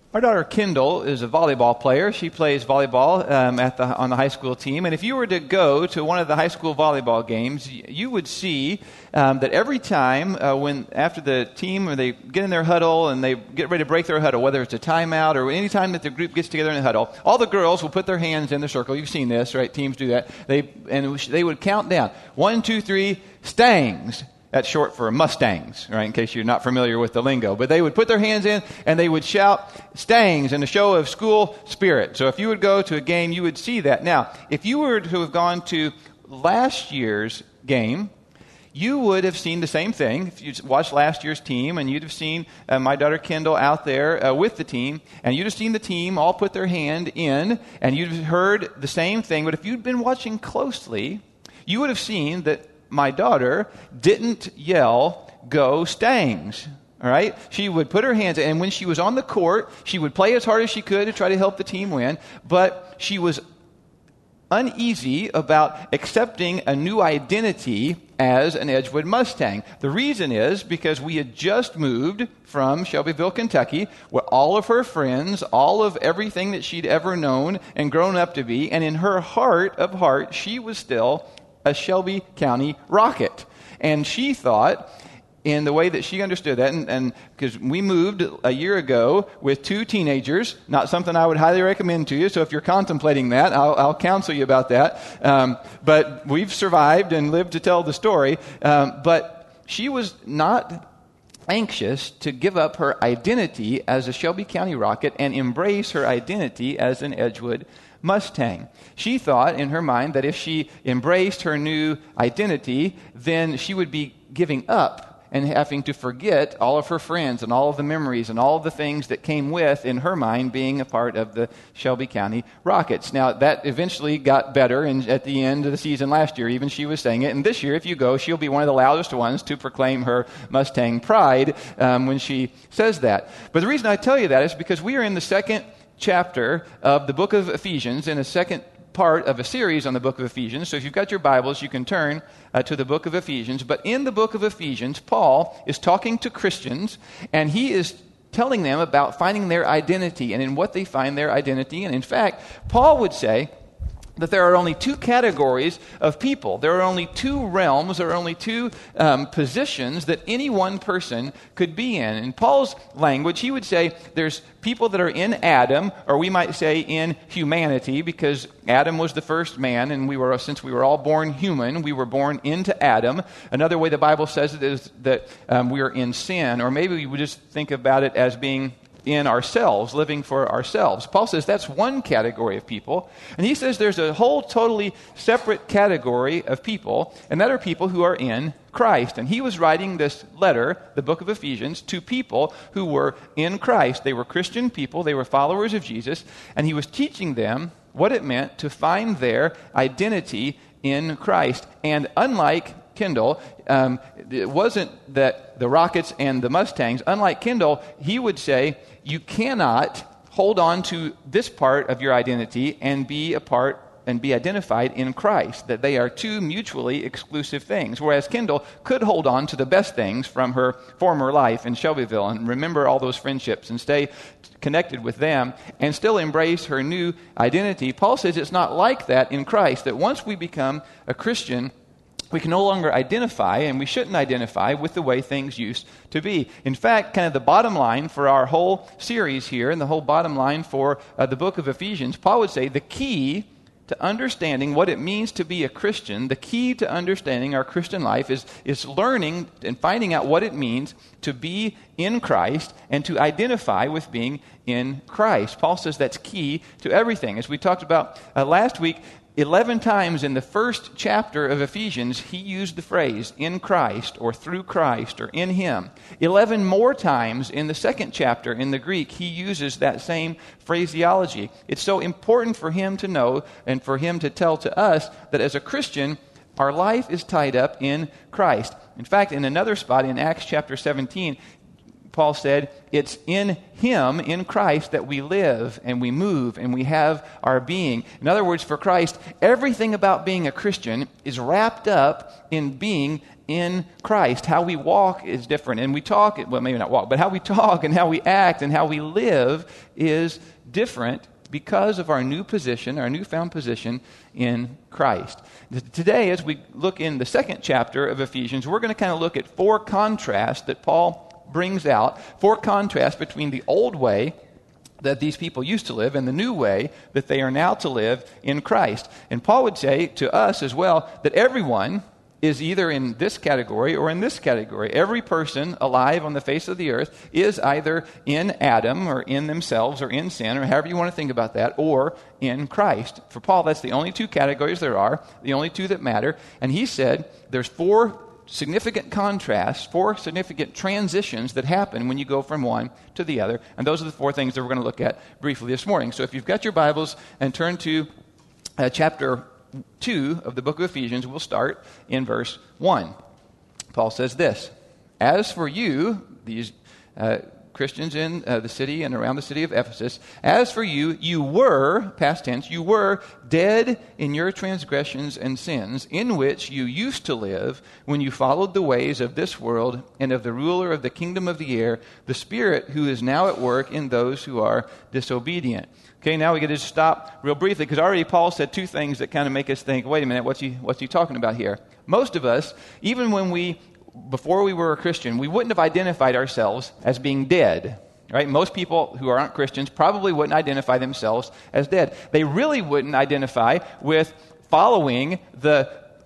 Our daughter Kendall is a volleyball player. She plays volleyball on the high school team. And if you were to go to one of the high school volleyball games, you would see that every time after the team, or they get in their huddle and they get ready to break their huddle, whether it's a timeout or any time that the group gets together in a huddle, all the girls will put their hands in the circle. You've seen this, right? Teams do that. They would count down. 1, 2, 3, Stangs. That's short for Mustangs, right, in case you're not familiar with the lingo. But they would put their hands in and they would shout Stangs in a show of school spirit. So if you would go to a game, you would see that. Now, if you were to have gone to last year's game, you would have seen the same thing. If you watched last year's team, and you'd have seen my daughter Kendall out there with the team, and you'd have seen the team all put their hand in, and you'd have heard the same thing. But if you'd been watching closely, you would have seen that my daughter didn't yell, "Go Stangs." All right? She would put her hands in, and when she was on the court, she would play as hard as she could to try to help the team win, but she was uneasy about accepting a new identity as an Edgewood Mustang. The reason is because we had just moved from Shelbyville, Kentucky, where all of her friends, all of everything that she'd ever known and grown up to be, and in her heart of heart, she was still a Shelby County Rocket. And she thought, in the way that she understood that, and because we moved a year ago with 2 teenagers, not something I would highly recommend to you, so if you're contemplating that, I'll counsel you about that. But we've survived and lived to tell the story. But she was not anxious to give up her identity as a Shelby County Rocket and embrace her identity as an Edgewood Mustang. She thought in her mind that if she embraced her new identity, then she would be giving up and having to forget all of her friends and all of the memories and all of the things that came with, in her mind, being a part of the Shelby County Rockets. Now, that eventually got better, and at the end of the season last year, even she was saying it. And this year, if you go, she'll be one of the loudest ones to proclaim her Mustang pride when she says that. But the reason I tell you that is because we are in the second chapter of the book of Ephesians, in a second part of a series on the book of Ephesians. So if you've got your Bibles, you can turn to the book of Ephesians. But in the book of Ephesians, Paul is talking to Christians, and he is telling them about finding their identity and in what they find their identity. And in fact, Paul would say that there are only 2 categories of people. There are only 2 realms, there are only 2 positions that any one person could be in. In Paul's language, he would say there's people that are in Adam, or we might say in humanity, because Adam was the first man, and since we were all born human, we were born into Adam. Another way the Bible says it is that we are in sin, or maybe we would just think about it as being in ourselves, living for ourselves. Paul says that's one category of people. And he says there's a whole totally separate category of people, and that are people who are in Christ. And he was writing this letter, the book of Ephesians, to people who were in Christ. They were Christian people. They were followers of Jesus. And he was teaching them what it meant to find their identity in Christ. And unlike Kendall, it wasn't that the Rockets and the Mustangs, unlike Kendall, he would say, you cannot hold on to this part of your identity and be a part and be identified in Christ, that they are 2 mutually exclusive things. Whereas Kendall could hold on to the best things from her former life in Shelbyville and remember all those friendships and stay connected with them and still embrace her new identity. Paul says it's not like that in Christ, that once we become a Christian, we can no longer identify, and we shouldn't identify, with the way things used to be. In fact, kind of the bottom line for our whole series here, and the whole bottom line for the book of Ephesians, Paul would say the key to understanding what it means to be a Christian, the key to understanding our Christian life is learning and finding out what it means to be in Christ and to identify with being in Christ. Paul says that's key to everything. As we talked about last week, 11 times in the first chapter of Ephesians, he used the phrase in Christ or through Christ or in him. 11 more times in the second chapter in the Greek, he uses that same phraseology. It's so important for him to know and for him to tell to us that as a Christian, our life is tied up in Christ. In fact, in another spot in Acts chapter 17, Paul said, it's in him, in Christ, that we live and we move and we have our being. In other words, for Christ, everything about being a Christian is wrapped up in being in Christ. How we walk is different. And we talk, well, maybe not walk, but how we talk and how we act and how we live is different because of our new position, our newfound position in Christ. Today, as we look in the second chapter of Ephesians, we're going to kind of look at four contrasts that Paul brings out, four contrasts between the old way that these people used to live and the new way that they are now to live in Christ. And Paul would say to us as well that everyone is either in this category or in this category. Every person alive on the face of the earth is either in Adam or in themselves or in sin, or however you want to think about that, or in Christ. For Paul, that's the only two categories there are, the only two that matter. And he said there's four significant contrasts, four significant transitions that happen when you go from one to the other. And those are the four things that we're going to look at briefly this morning. So if you've got your Bibles and turn to chapter 2 of the book of Ephesians, we'll start in verse 1. Paul says this, "As for you," these Christians in the city and around the city of Ephesus, "as for you, you were," past tense, "you were dead in your transgressions and sins, in which you used to live when you followed the ways of this world and of the ruler of the kingdom of the air, the Spirit who is now at work in those who are disobedient." Okay, now we get to stop real briefly, because already Paul said two things that kind of make us think, wait a minute, what's he talking about here? Most of us, even before we were a Christian, we wouldn't have identified ourselves as being dead, right? Most people who aren't Christians probably wouldn't identify themselves as dead. They really wouldn't identify with following the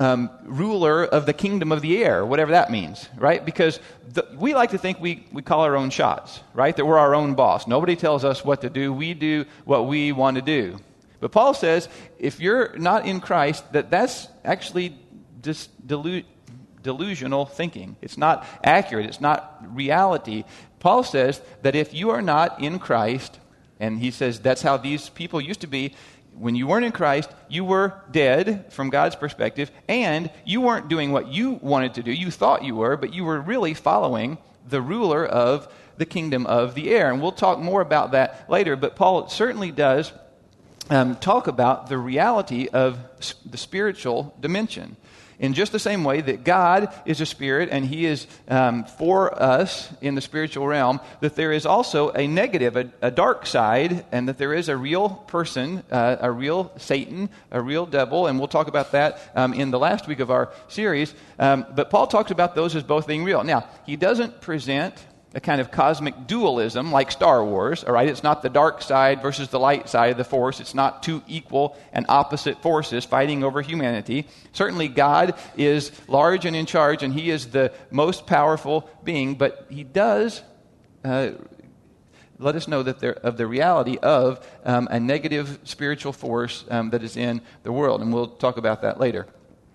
ruler of the kingdom of the air, whatever that means, right? Because we like to think we call our own shots, right? That we're our own boss. Nobody tells us what to do. We do what we want to do. But Paul says, if you're not in Christ, that's actually just delusional thinking. It's not accurate. It's not reality. Paul says that if you are not in Christ, and he says that's how these people used to be, when you weren't in Christ, you were dead from God's perspective, and you weren't doing what you wanted to do. You thought you were, but you were really following the ruler of the kingdom of the air. And we'll talk more about that later, but Paul certainly does talk about the reality of the spiritual dimension. In just the same way that God is a spirit and he is for us in the spiritual realm, that there is also a negative, a dark side, and that there is a real person, a real Satan, a real devil, and we'll talk about that in the last week of our series. But Paul talks about those as both being real. Now, he doesn't present a kind of cosmic dualism like Star Wars, all right? It's not the dark side versus the light side of the force. It's not two equal and opposite forces fighting over humanity. Certainly God is large and in charge, and he is the most powerful being, but he does let us know that of the reality of a negative spiritual force that is in the world, and we'll talk about that later.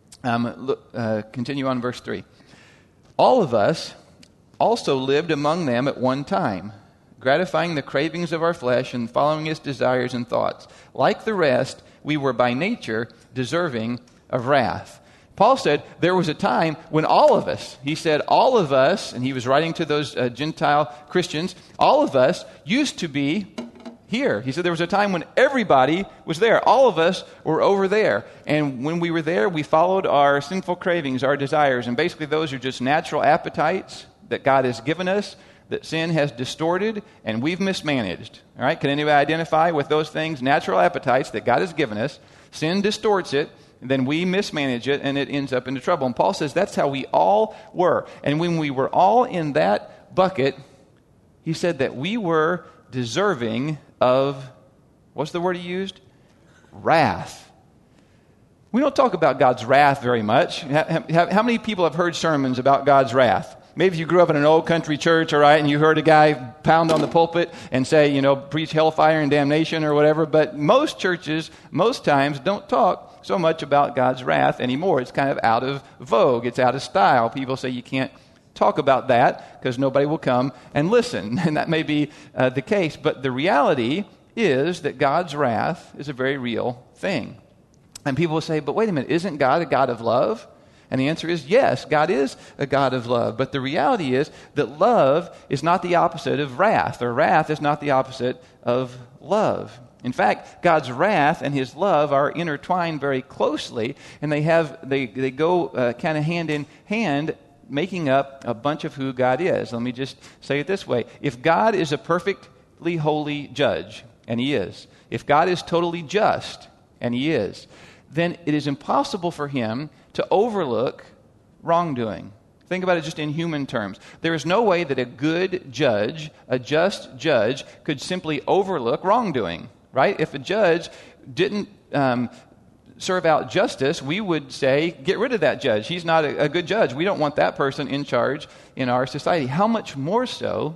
Continue on verse 3. "All of us also lived among them at one time, gratifying the cravings of our flesh and following its desires and thoughts. Like the rest, we were by nature deserving of wrath." Paul said there was a time when all of us, he said all of us, and he was writing to those Gentile Christians, all of us used to be here. He said there was a time when everybody was there. All of us were over there. And when we were there, we followed our sinful cravings, our desires. And basically those are just natural appetites that God has given us, that sin has distorted, and we've mismanaged. All right? Can anybody identify with those things? Natural appetites that God has given us. Sin distorts it, and then we mismanage it, and it ends up into trouble. And Paul says that's how we all were. And when we were all in that bucket, he said that we were deserving of, what's the word he used? Wrath. We don't talk about God's wrath very much. How many people have heard sermons about God's wrath? Maybe if you grew up in an old country church, all right, and you heard a guy pound on the pulpit and say, preach hellfire and damnation or whatever, but most churches, most times, don't talk so much about God's wrath anymore. It's kind of out of vogue. It's out of style. People say you can't talk about that because nobody will come and listen, and that may be the case, but the reality is that God's wrath is a very real thing. And people will say, but wait a minute, isn't God a God of love? And the answer is yes, God is a God of love. But the reality is that love is not the opposite of wrath, or wrath is not the opposite of love. In fact, God's wrath and his love are intertwined very closely, and they go kind of hand in hand, making up a bunch of who God is. Let me just say it this way. If God is a perfectly holy judge, and he is, if God is totally just, and he is, then it is impossible for him to overlook wrongdoing. Think about it just in human terms. There is no way that a good judge, a just judge, could simply overlook wrongdoing, right? If a judge didn't serve out justice, we would say, get rid of that judge. He's not a good judge. We don't want that person in charge in our society. How much more so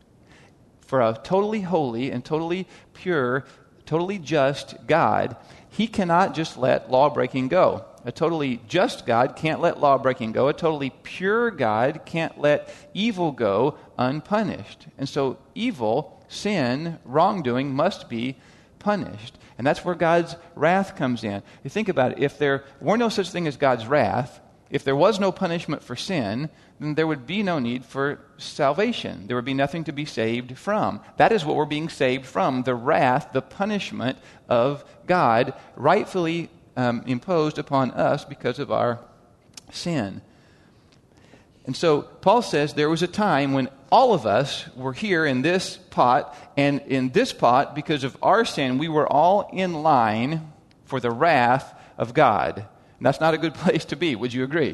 for a totally holy and totally pure, totally just God? He cannot just let law-breaking go. A totally just God can't let law-breaking go. A totally pure God can't let evil go unpunished. And so evil, sin, wrongdoing must be punished. And that's where God's wrath comes in. You think about it. If there were no such thing as God's wrath, if there was no punishment for sin, then there would be no need for salvation. There would be nothing to be saved from. That is what we're being saved from, the wrath, the punishment of God rightfully imposed upon us because of our sin. And so Paul says there was a time when all of us were here in this pot, and in this pot, because of our sin, we were all in line for the wrath of God. And that's not a good place to be. Would you agree?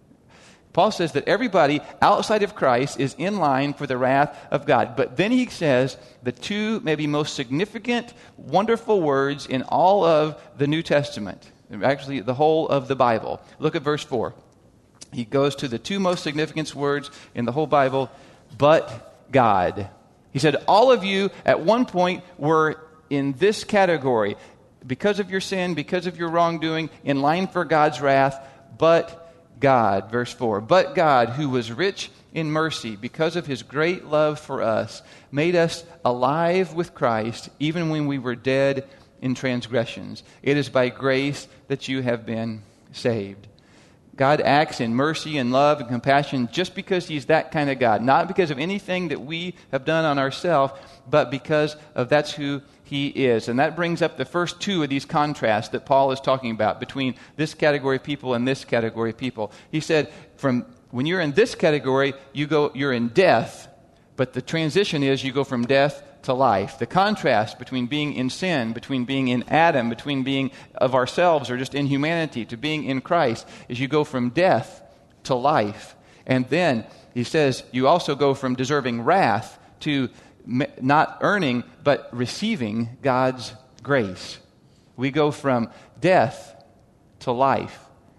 Paul says that everybody outside of Christ is in line for the wrath of God. But then he says the two maybe most significant, wonderful words in all of the New Testament, actually the whole of the Bible. Look at verse 4. He goes to the two most significant words in the whole Bible, but God. He said, all of you at one point were in this category, because of your sin, because of your wrongdoing, in line for God's wrath, but God, verse 4, but God, who was rich in mercy, because of his great love for us, made us alive with Christ, even when we were dead in transgressions. It is by grace that you have been saved. God acts in mercy and love and compassion just because he's that kind of God. Not because of anything that we have done on ourselves, but because of that's who he is. And that brings up the first two of these contrasts that Paul is talking about between this category of people and this category of people. He said, from when you're in this category, you're in death, but the transition is you go from death to life. The contrast between being in sin, between being in Adam, between being of ourselves or just in humanity to being in Christ, is you go from death to life. And then he says you also go from deserving wrath to not earning but receiving God's grace. We go from death to life,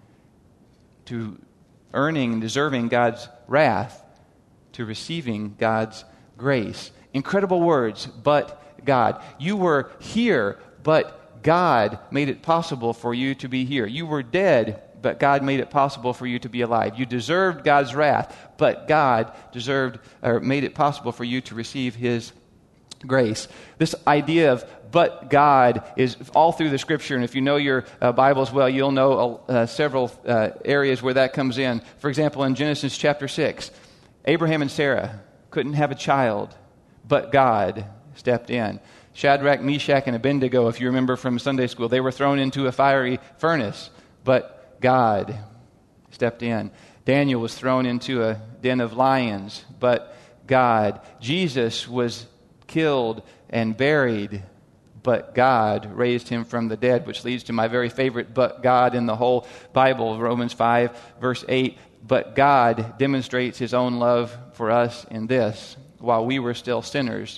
to earning and deserving God's wrath, to receiving God's grace. Incredible words, but God. You were here, but God made it possible for you to be here. You were dead, but God made it possible for you to be alive. You deserved God's wrath, but God made it possible for you to receive his grace. This idea of but God is all through the Scripture, and if you know your Bibles well, you'll know several areas where that comes in. For example, in Genesis chapter 6, Abraham and Sarah couldn't have a child, but God stepped in. Shadrach, Meshach, and Abednego, if you remember from Sunday school, they were thrown into a fiery furnace, but God stepped in. Daniel was thrown into a den of lions, but God. Jesus was killed and buried, but God raised him from the dead, which leads to my very favorite but God in the whole Bible, Romans 5, verse 8. But God demonstrates his own love for us in this. While we were still sinners,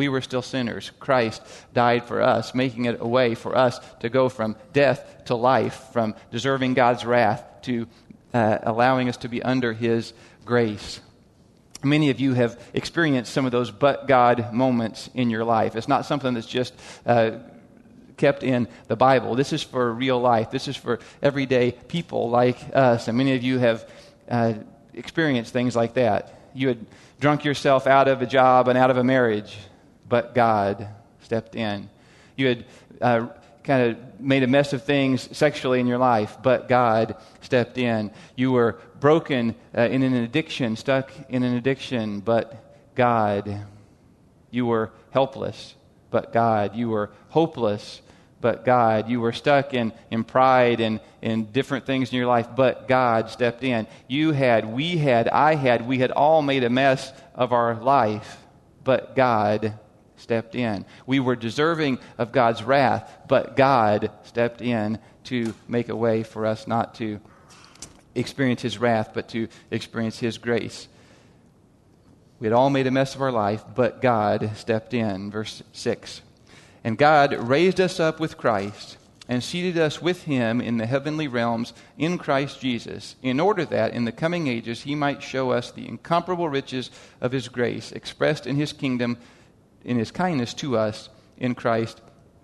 Christ died for us, making it a way for us to go from death to life, from deserving God's wrath to allowing us to be under his grace. Many of you have experienced some of those but God moments in your life. It's not something that's just kept in the Bible. This is for real life. This is for everyday people like us. And many of you have experienced things like that. You had drunk yourself out of a job and out of a marriage, but God stepped in. You had kind of made a mess of things sexually in your life, but God stepped in. You were broken in an addiction, stuck in an addiction, but God. You were helpless, but God. You were hopeless, but God. You were stuck in pride and in different things in your life, but God stepped in. You had, we had, I had, we had all made a mess of our life, but God stepped in. We were deserving of God's wrath, but God stepped in to make a way for us not to experience His wrath, but to experience His grace. We had all made a mess of our life, but God stepped in. Verse 6. And God raised us up with Christ and seated us with Him in the heavenly realms in Christ Jesus, in order that in the coming ages He might show us the incomparable riches of His grace, expressed in His kingdom, in His kindness to us in Christ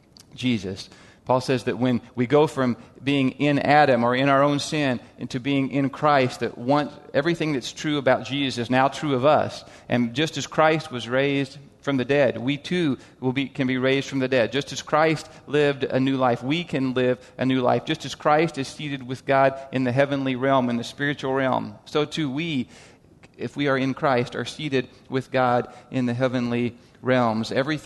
Jesus. Paul says that when we go from being in Adam or in our own sin into being in Christ, that everything that's true about Jesus is now true of us. And just as Christ was raised from the dead, we too can be raised from the dead. Just as Christ lived a new life, we can live a new life. Just as Christ is seated with God in the heavenly realm, in the spiritual realm, so too we, if we are in Christ, are seated with God in the heavenly realms. Every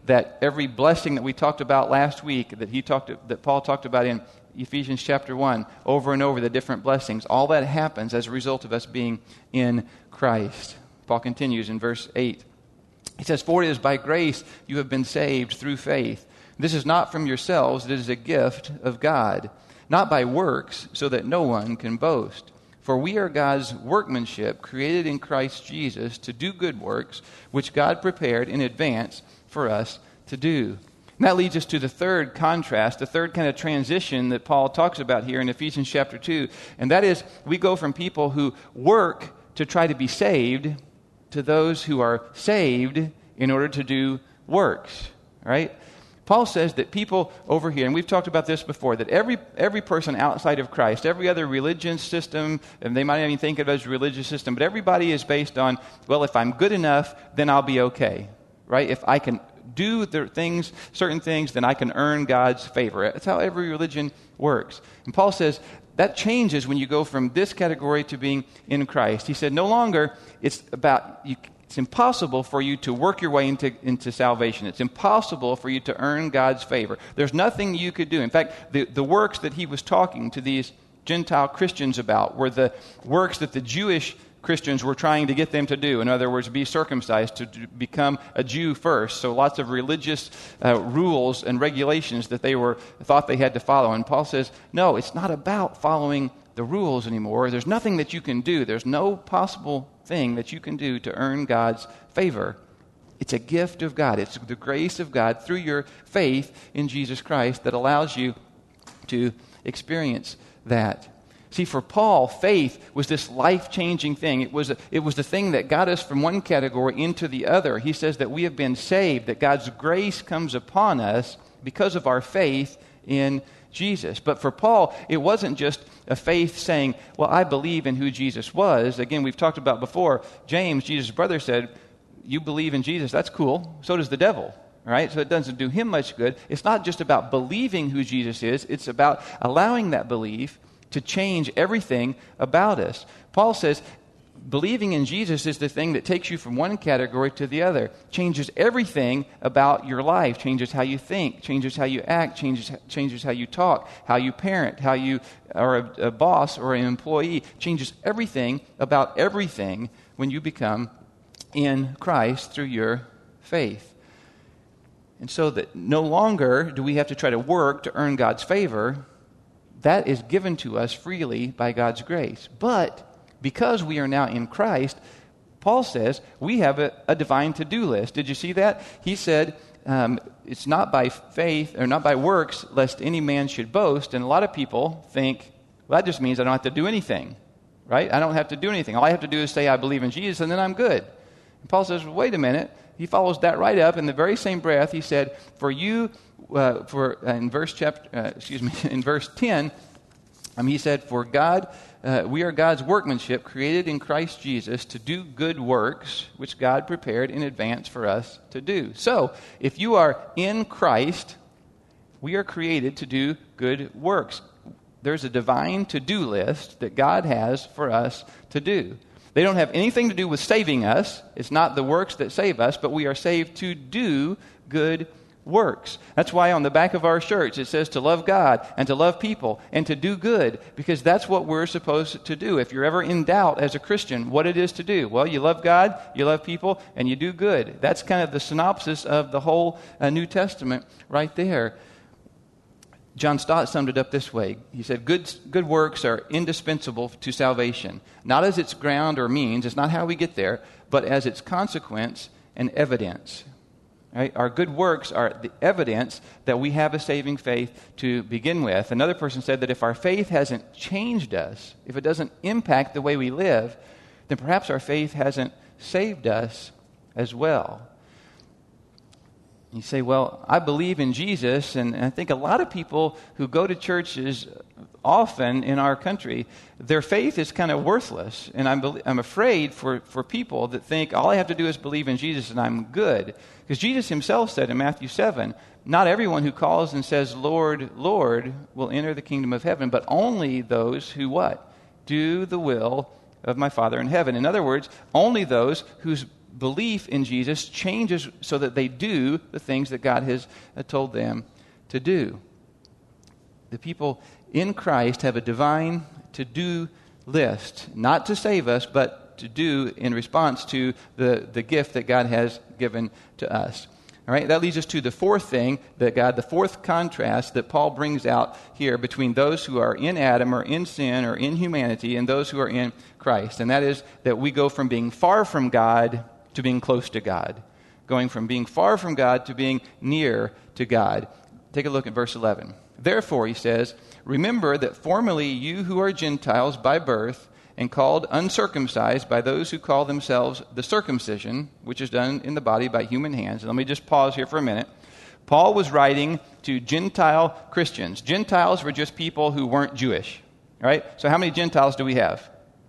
blessing that we talked about last week, that Paul talked about in Ephesians chapter 1, over and over, the different blessings, all that happens as a result of us being in Christ. Paul continues in verse 8. He says, "For it is by grace you have been saved through faith. This is not from yourselves, it is a gift of God, not by works, so that no one can boast. For we are God's workmanship, created in Christ Jesus to do good works, which God prepared in advance for us to do." And that leads us to the third contrast, the third kind of transition that Paul talks about here in Ephesians chapter 2. And that is, we go from people who work to try to be saved to those who are saved in order to do works, right? Paul says that people over here, and we've talked about this before, that every person outside of Christ, every other religion system, and they might not even think of it as a religious system, but everybody is based on, well, if I'm good enough, then I'll be okay, right? If I can do certain things, then I can earn God's favor. That's how every religion works. And Paul says that changes when you go from this category to being in Christ. He said, no longer it's impossible for you to work your way into salvation. It's impossible for you to earn God's favor. There's nothing you could do. In fact, the works that he was talking to these Gentile Christians about were the works that the Jewish Christians were trying to get them to do. In other words, be circumcised, to become a Jew first. So lots of religious rules and regulations that they thought they had to follow. And Paul says, no, it's not about following the rules anymore. There's nothing that you can do. There's no possible thing that you can do to earn God's favor. It's a gift of God. It's the grace of God through your faith in Jesus Christ that allows you to experience that. See, for Paul, faith was this life-changing thing. It was the thing that got us from one category into the other. He says that we have been saved, that God's grace comes upon us because of our faith in Jesus. But for Paul, it wasn't just a faith saying, well, I believe in who Jesus was. Again, we've talked about before, James, Jesus' brother, said, you believe in Jesus, that's cool. So does the devil. All right? So it doesn't do him much good. It's not just about believing who Jesus is. It's about allowing that belief to change everything about us. Paul says, believing in Jesus is the thing that takes you from one category to the other, changes everything about your life, changes how you think, changes how you act, changes how you talk, how you parent, how you are a boss or an employee, changes everything about everything when you become in Christ through your faith. And so that no longer do we have to try to work to earn God's favor. That is given to us freely by God's grace. But because we are now in Christ, Paul says we have a divine to-do list. Did you see that? He said it's not by faith or not by works lest any man should boast. And a lot of people think, well, that just means I don't have to do anything, right? I don't have to do anything. All I have to do is say I believe in Jesus and then I'm good. And Paul says, well, wait a minute. He follows that right up. In the very same breath, he said, in verse 10, he said, "For God, we are God's workmanship, created in Christ Jesus to do good works, which God prepared in advance for us to do." So, if you are in Christ, We are created to do good works. There's a divine to-do list that God has for us to do. They don't have anything to do with saving us. It's not the works that save us, but we are saved to do good works. That's why on the back of our shirts it says to love God and to love people and to do good, because that's what we're supposed to do. If you're ever in doubt as a Christian what it is to do, well, you love God, you love people, and you do good. That's kind of the synopsis of the whole New Testament right there. John Stott summed it up this way. He said, good works are indispensable to salvation, not as its ground or means, it's not how we get there, but as its consequence and evidence. Right? Our good works are the evidence that we have a saving faith to begin with. Another person said that if our faith hasn't changed us, if it doesn't impact the way we live, then perhaps our faith hasn't saved us as well. You say, well, I believe in Jesus, and I think a lot of people who go to churches often in our country, their faith is kind of worthless. And I'm afraid for people that think all I have to do is believe in Jesus and I'm good. Because Jesus himself said in Matthew 7, not everyone who calls and says, Lord, Lord, will enter the kingdom of heaven, but only those who what? Do the will of my Father in heaven. In other words, only those whose belief in Jesus changes so that they do the things that God has told them to do. The people in Christ have a divine to-do list, not to save us, but to do in response to the gift that God has given to us. All right, that leads us to the fourth thing the fourth contrast that Paul brings out here between those who are in Adam or in sin or in humanity and those who are in Christ. And that is that we go from being far from God to being close to God. Going from being far from God to being near to God. Take a look at verse 11. Therefore, he says, remember that formerly you who are Gentiles by birth and called uncircumcised by those who call themselves the circumcision, which is done in the body by human hands. And let me just pause here for a minute. Paul was writing to Gentile Christians. Gentiles were just people who weren't Jewish. Right? So how many Gentiles do we have?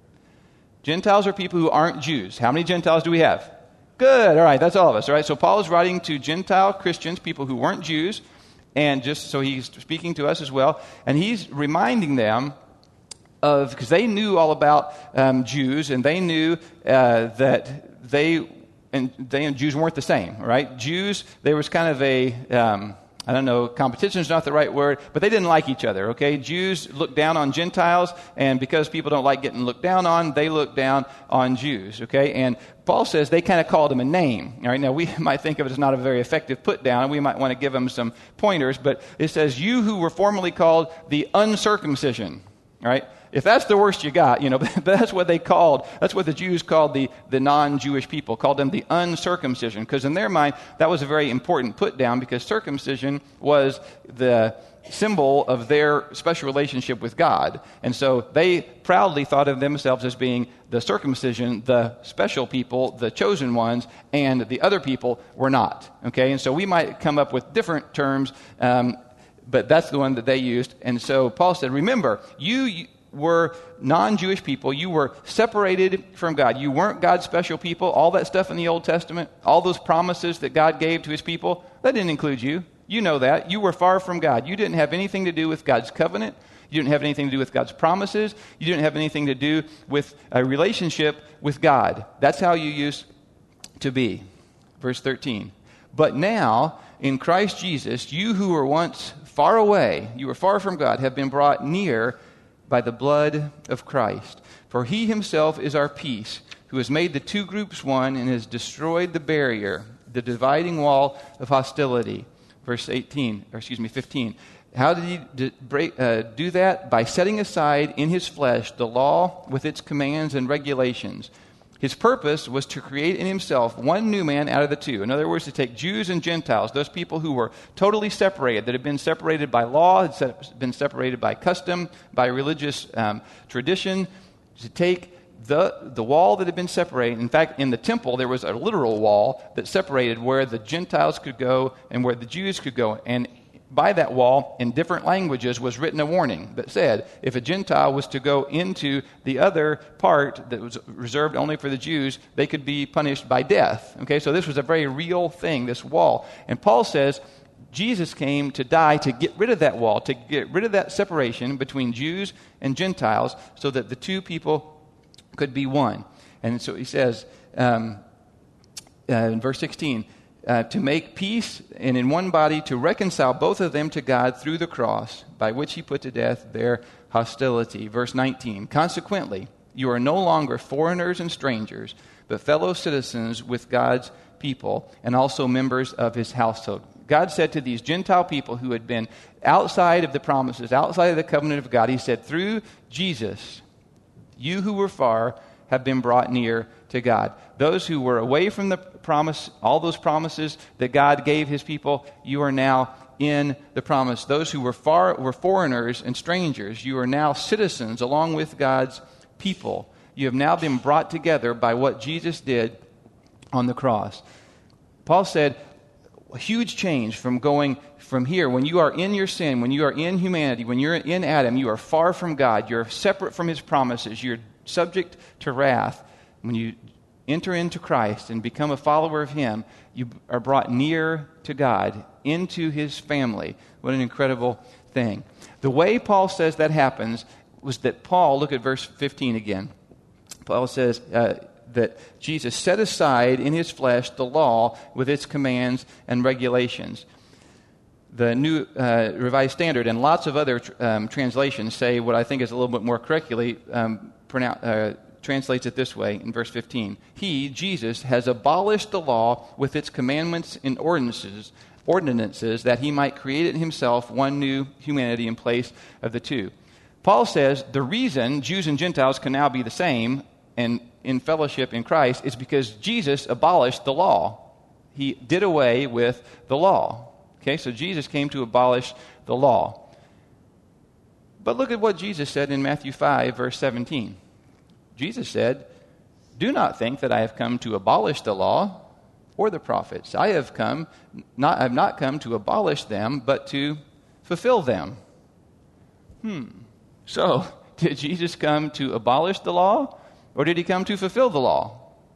Gentiles are people who aren't Jews. How many Gentiles do we have? Good. All right, that's all of us. All right, so Paul is writing to Gentile Christians, people who weren't Jews, and just so he's speaking to us as well, and he's reminding them of, because they knew all about Jews, and they knew that they and Jews weren't the same, right? Jews, there was kind of a competition is not the right word, but they didn't like each other, okay? Jews looked down on Gentiles, and because people don't like getting looked down on, they look down on Jews, okay? And Paul says they kind of called him a name, all right? Now, we might think of it as not a very effective put down, and we might want to give them some pointers, but it says, you who were formerly called the uncircumcision, all right? If that's the worst you got, but that's what the Jews called the non-Jewish people, called them the uncircumcision, because in their mind, that was a very important put down, because circumcision was the symbol of their special relationship with God. And so they proudly thought of themselves as being the circumcision, the special people, the chosen ones, and the other people were not. Okay, and so we might come up with different terms, but that's the one that they used. And so Paul said, remember, you were non-Jewish people. You were separated from God. You weren't God's special people. All that stuff in the Old Testament, all those promises that God gave to his people, that didn't include you. You know that. You were far from God. You didn't have anything to do with God's covenant. You didn't have anything to do with God's promises. You didn't have anything to do with a relationship with God. That's how you used to be. Verse 13. But now, in Christ Jesus, you who were once far away, you were far from God, have been brought near by the blood of Christ. For he himself is our peace, who has made the two groups one and has destroyed the barrier, the dividing wall of hostility. Verse 15. How did he do that? By setting aside in his flesh the law with its commands and regulations. His purpose was to create in himself one new man out of the two. In other words, to take Jews and Gentiles, those people who were totally separated, that had been separated by law, had been separated by custom, by religious tradition, to take the wall that had been separated. In fact, in the temple, there was a literal wall that separated where the Gentiles could go and where the Jews could go. And by that wall, in different languages, was written a warning that said, if a Gentile was to go into the other part that was reserved only for the Jews, they could be punished by death. Okay, so this was a very real thing, this wall. And Paul says, Jesus came to die to get rid of that wall, to get rid of that separation between Jews and Gentiles so that the two people could be one. And so he says in verse 16, to make peace and in one body to reconcile both of them to God through the cross, by which he put to death their hostility. Verse 19, consequently, you are no longer foreigners and strangers, but fellow citizens with God's people and also members of his household. God said to these Gentile people who had been outside of the promises, outside of the covenant of God, he said, through Jesus, you who were far have been brought near to God. Those who were away from the promise, all those promises that God gave his people, you are now in the promise. Those who were far were foreigners and strangers. You are now citizens along with God's people. You have now been brought together by what Jesus did on the cross. Paul said, a huge change from going from here. When you are in your sin, when you are in humanity, when you're in Adam, you are far from God. You're separate from his promises. You're subject to wrath. When you enter into Christ and become a follower of him, you are brought near to God, into his family. What an incredible thing. The way Paul says that happens was that Paul, look at verse 15 again. Paul says that Jesus set aside in his flesh the law with its commands and regulations. The New Revised Standard and lots of other translations say what I think is a little bit more correctly translates it this way in verse 15. He, Jesus, has abolished the law with its commandments and ordinances that he might create in himself one new humanity in place of the two. Paul says the reason Jews and Gentiles can now be the same and in fellowship in Christ is because Jesus abolished the law. He did away with the law. Okay, so Jesus came to abolish the law. But look at what Jesus said in Matthew 5, verse 17. Jesus said, do not think that I have come to abolish the law or the prophets. I have not come to abolish them, but to fulfill them. So, did Jesus come to abolish the law, or did he come to fulfill the law?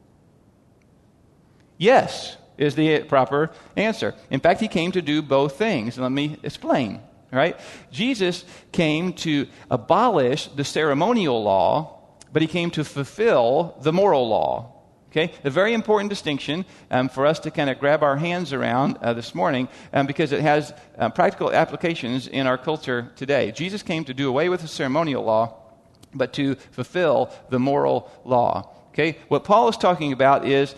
Yes, is the proper answer. In fact, he came to do both things. Let me explain. All right? Jesus came to abolish the ceremonial law, but he came to fulfill the moral law. Okay? A very important distinction for us to kind of grab our hands around this morning because it has practical applications in our culture today. Jesus came to do away with the ceremonial law, but to fulfill the moral law. Okay? What Paul is talking about is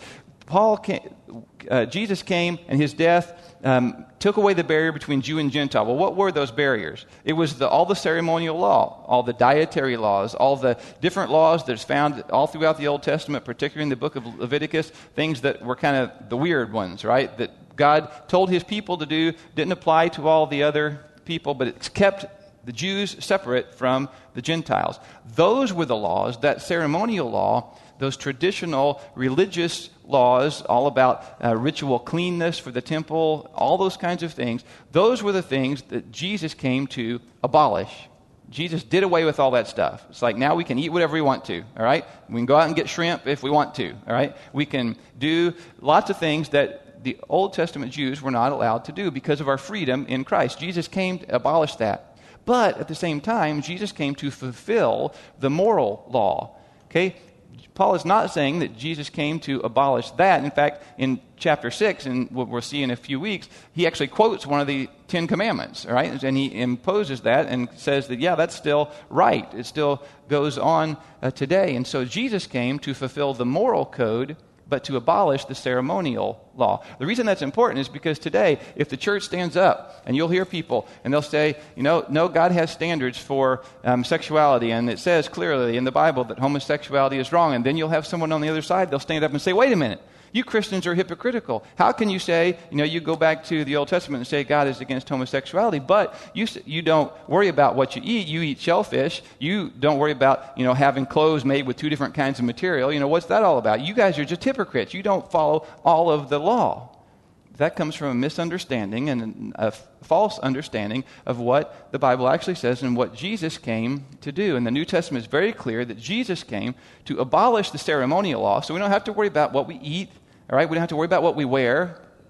Jesus came and his death took away the barrier between Jew and Gentile. Well, what were those barriers? It was all the ceremonial law, all the dietary laws, all the different laws that's found all throughout the Old Testament, particularly in the book of Leviticus, things that were kind of the weird ones, right? That God told his people to do, didn't apply to all the other people, but it kept the Jews separate from the Gentiles. Those were the laws, that ceremonial law, those traditional religious laws, all about ritual cleanness for the temple, all those kinds of things. Those were the things that Jesus came to abolish. Jesus did away with all that stuff. It's like now we can eat whatever we want to, all right? We can go out and get shrimp if we want to, all right? We can do lots of things that the Old Testament Jews were not allowed to do because of our freedom in Christ. Jesus came to abolish that. But at the same time, Jesus came to fulfill the moral law. Okay? Paul is not saying that Jesus came to abolish that. In fact, in chapter 6, and what we'll see in a few weeks, he actually quotes one of the Ten Commandments, all right? And he imposes that and says that, yeah, that's still right. It still goes on today. And so Jesus came to fulfill the moral code, but to abolish the ceremonial law. The reason that's important is because today, if the church stands up, and you'll hear people, and they'll say, no, God has standards for sexuality, and it says clearly in the Bible that homosexuality is wrong, and then you'll have someone on the other side, they'll stand up and say, wait a minute, you Christians are hypocritical. How can you say, you go back to the Old Testament and say God is against homosexuality, but you don't worry about what you eat shellfish, you don't worry about, having clothes made with two different kinds of material, what's that all about? You guys are just hypocrites. You don't follow all of the law. That comes from a misunderstanding and a false understanding of what the Bible actually says and what Jesus came to do. And the New Testament is very clear that Jesus came to abolish the ceremonial law, so we don't have to worry about what we eat, all right? We don't have to worry about what we wear.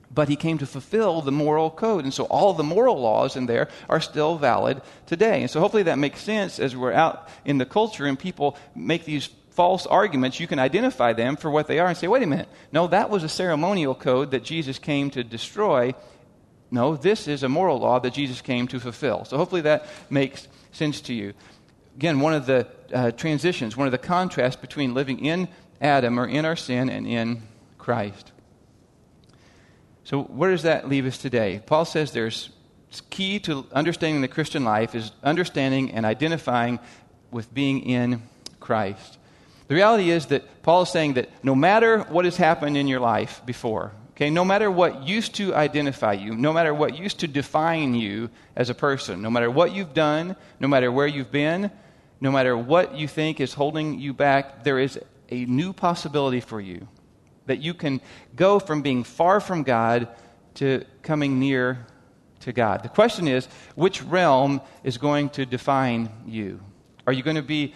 but he came to fulfill the moral code. And so all the moral laws in there are still valid today. And so hopefully that makes sense as we're out in the culture and people make these false arguments. You can identify them for what they are and say, wait a minute, no, that was a ceremonial code that Jesus came to destroy. No, this is a moral law that Jesus came to fulfill. So hopefully that makes sense to you. Again, one of the transitions, one of the contrasts between living in Adam or in our sin and in Christ. So where does that leave us today? Paul says there's key to understanding the Christian life is understanding and identifying with being in Christ. The reality is that Paul is saying that no matter what has happened in your life before, okay, no matter what used to identify you, no matter what used to define you as a person, no matter what you've done, no matter where you've been, no matter what you think is holding you back, there is a new possibility for you. That you can go from being far from God to coming near to God. The question is, which realm is going to define you? Are you going to be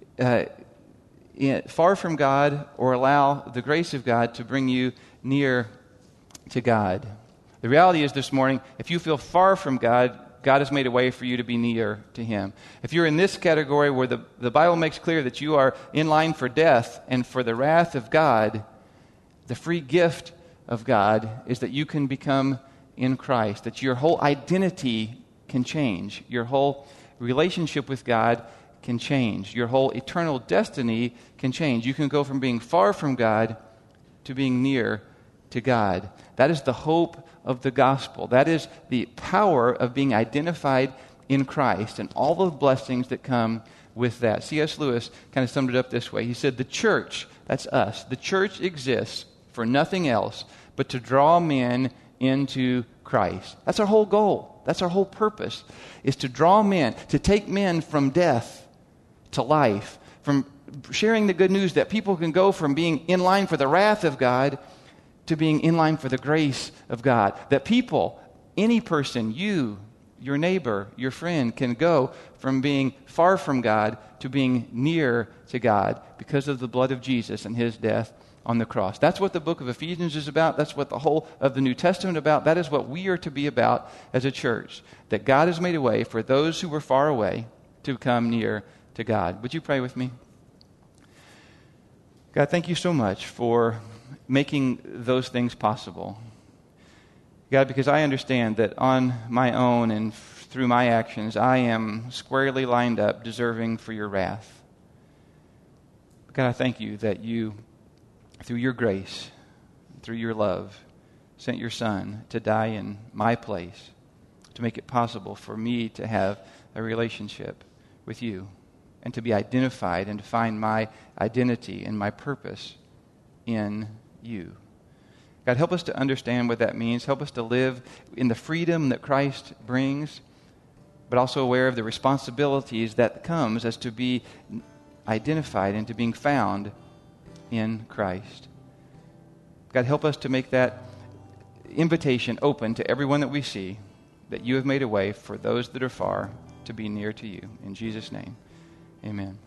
far from God or allow the grace of God to bring you near to God? The reality is this morning, if you feel far from God, God has made a way for you to be near to Him. If you're in this category where the Bible makes clear that you are in line for death and for the wrath of God, the free gift of God is that you can become in Christ, that your whole identity can change, your whole relationship with God can change, your whole eternal destiny can change. You can go from being far from God to being near to God. That is the hope of the gospel. That is the power of being identified in Christ and all the blessings that come with that. C.S. Lewis kind of summed it up this way. He said, the church, that's us, the church exists for nothing else but to draw men into Christ. That's our whole goal. That's our whole purpose, is to draw men, to take men from death to life, from sharing the good news that people can go from being in line for the wrath of God to being in line for the grace of God. That people, any person, you, your neighbor, your friend, can go from being far from God to being near to God because of the blood of Jesus and His death on the cross. That's what the book of Ephesians is about. That's what the whole of the New Testament is about. That is what we are to be about as a church. That God has made a way for those who were far away to come near to God. Would you pray with me? God, thank you so much for making those things possible. God, because I understand that on my own and through my actions, I am squarely lined up, deserving for your wrath. God, I thank you that you, through your grace, through your love, sent your Son to die in my place to make it possible for me to have a relationship with you and to be identified and to find my identity and my purpose in you. God, help us to understand what that means. Help us to live in the freedom that Christ brings, but also aware of the responsibilities that comes as to be identified and to being found in Christ. God, help us to make that invitation open to everyone that we see, that you have made a way for those that are far to be near to you. In Jesus' name, amen.